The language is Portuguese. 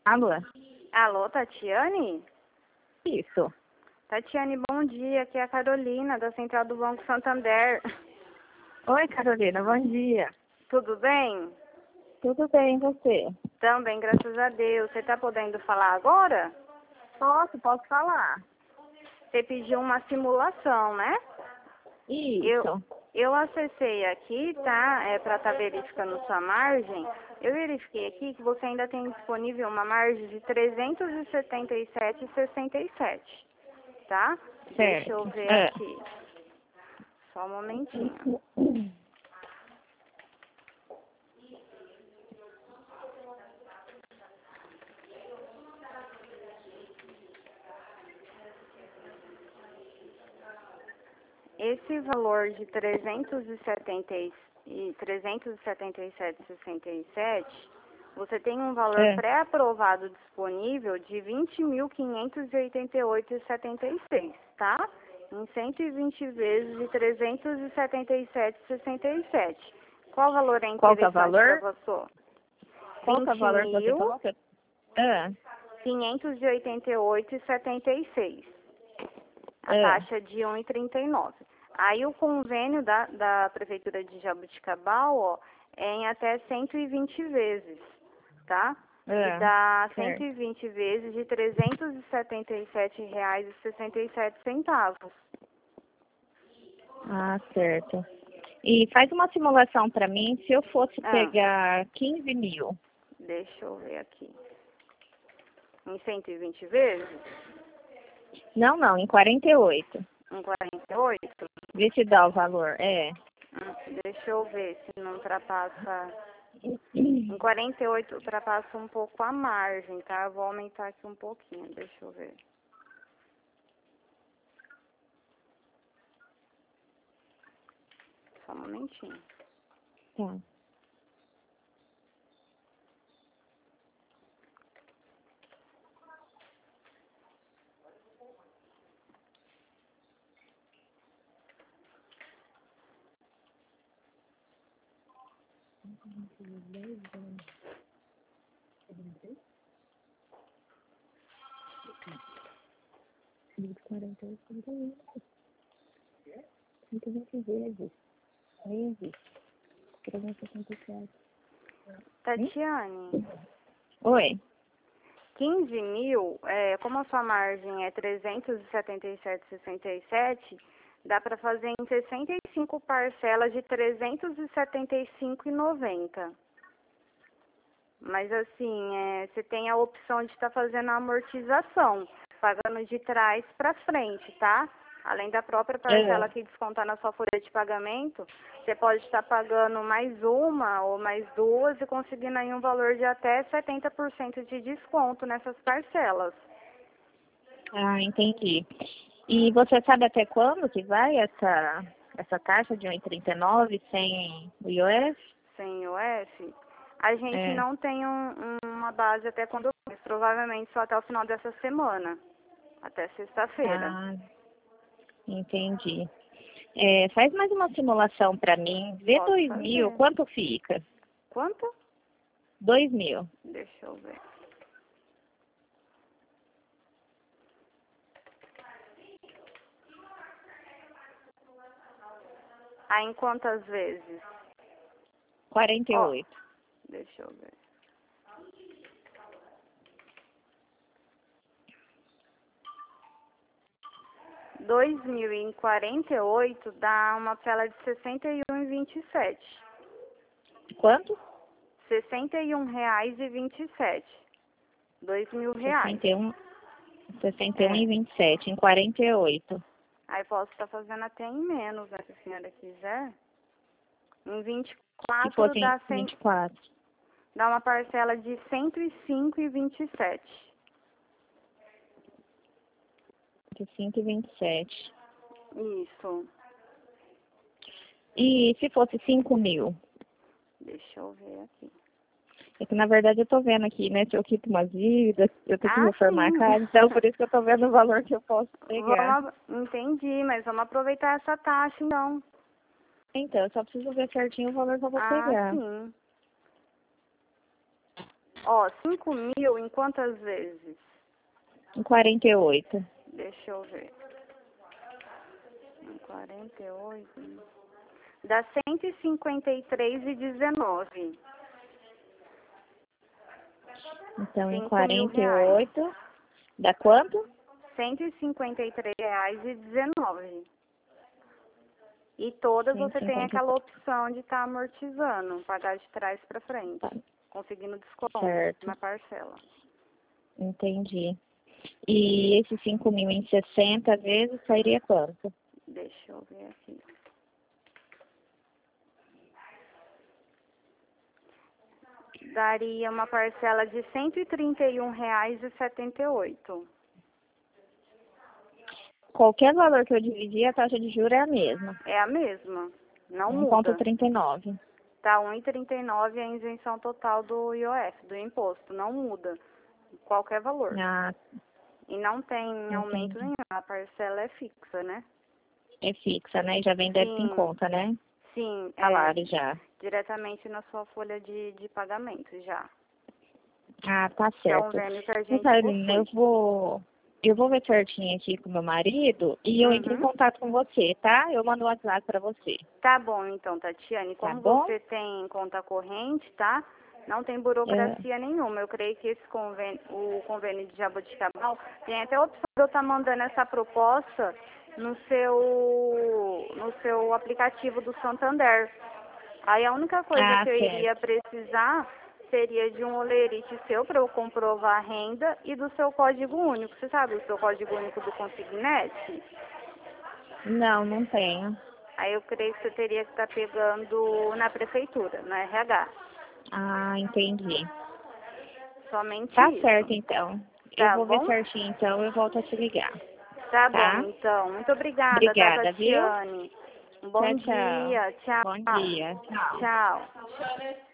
Alô? Alô, Tatiane? Isso. Tatiane, bom dia. Aqui é a Carolina, da Central do Banco Santander. Oi, Carolina, bom dia. Tudo bem? Tudo bem, e você? Também, graças a Deus. Você está podendo falar agora? Posso falar. Você pediu uma simulação, né? Isso. Eu acessei aqui, tá? Para estar verificando sua margem. Eu verifiquei aqui que você ainda tem disponível uma margem de 377,67, tá? Certo. Deixa eu ver aqui. Só um momentinho. Esse valor de 377,67, você tem um valor pré-aprovado disponível de 20.588,76, tá? Em 120 vezes de 377,67. Qual valor é interessante para você? Qual que é o valor que você coloca? 588,76. A taxa de 1,39. Aí o convênio da Prefeitura de Jaboticabal, ó, é em até 120 vezes, tá? Que dá 120 vezes de R$ 377,67. Ah, certo. E faz uma simulação para mim, se eu fosse pegar 15 mil. Deixa eu ver aqui. Em 120 vezes? Não, em 48. Em 48? Vê se dá o valor, Deixa eu ver se não ultrapassa. Em 48 ultrapassa um pouco a margem, tá? Eu vou aumentar aqui um pouquinho, deixa eu ver. Só um momentinho. Tá. Tatiane. Oi. 15 mil, como a sua margem é 377,67, dá para fazer em 65 parcelas de 375,90. Mas assim, você tem a opção de estar fazendo a amortização, pagando de trás para frente, tá? Além da própria parcela que descontar na sua folha de pagamento, você pode estar pagando mais uma ou mais duas e conseguindo aí um valor de até 70% de desconto nessas parcelas. Ah, entendi. E você sabe até quando que vai essa taxa de 1,39 sem o IOF? Sem IOF? A gente não tem uma base até quando, mas provavelmente só até o final dessa semana, até sexta-feira. Ah, entendi. Faz mais uma simulação para mim. Vê 2.000, quanto fica? Quanto? 2.000. Deixa eu ver. Ah, em quantas vezes? 48. Deixa eu ver. R$ 2.048 dá uma tela de 61,27. Quanto? R$ 61,27. R$ 2.000. 61,27 em 48. Aí posso estar fazendo até em menos, né, se a senhora quiser. Em 24 Se fosse dá 24. Dá uma parcela de 105,27. De 5,27. Isso. E se fosse 5.000? Deixa eu ver aqui. É que, na verdade, eu tô vendo aqui, né? Se eu quito umas dívidas, eu tenho que reformar sim. a casa. Então, por isso que eu tô vendo o valor que eu posso pegar. Entendi, mas vamos aproveitar essa taxa, então. Então, eu só preciso ver certinho o valor que eu vou pegar. Sim. Ó, 5 mil em quantas vezes? Em 48. Deixa eu ver. Em 48. Dá 153,19. Então, em 5.000 reais. 48, dá quanto? R$ 153,19. E todas você tem 150. aquela opção de estar amortizando, pagar de trás para frente, Tá. conseguindo desconto Certo. na parcela. Entendi. E esses 5 mil em 60 vezes sairia quanto? Deixa eu ver aqui. Daria uma parcela de R$ 131,78. Qualquer valor que eu dividir, a taxa de juros é a mesma. É a mesma, não muda. 1,39. Tá 1,39 a isenção total do IOF, do imposto, não muda. Qualquer valor. Ah, E não tem aumento entendi. nenhum, a parcela é fixa, né? É fixa, né? Já vem débito em Sim, conta, né? sim, Salário já. diretamente na sua folha de pagamento já. Ah, tá Que é um certo. convênio que a Então, gente Carolina, possui. eu vou ver certinho aqui com meu marido e eu entro em Uhum. contato com você, tá? Eu mando um WhatsApp pra você, Tá bom, então, Tatiane. tá Como bom? você tem conta corrente, tá? Não tem É, burocracia nenhuma. Eu creio que esse convênio, o convênio de Jaboticabal, tem até a opção de eu estar mandando essa proposta no seu aplicativo do Santander. Aí a única coisa ah, que eu iria certo. precisar seria de um olerite seu para eu comprovar a renda e do seu código único. Você sabe o seu código único do Consignet? Não, não tenho. Aí eu creio que você teria que estar pegando na prefeitura, no RH. Ah, entendi. Somente Tá isso. certo, então. Eu Tá vou ver bom? certinho, então eu volto a te ligar, Tá bom, tá? então. Muito obrigada, tá, Obrigada, viu? Tatiane? Um bom Tchau, tchau. dia. Tchau. Bom dia. Tchau. Tchau.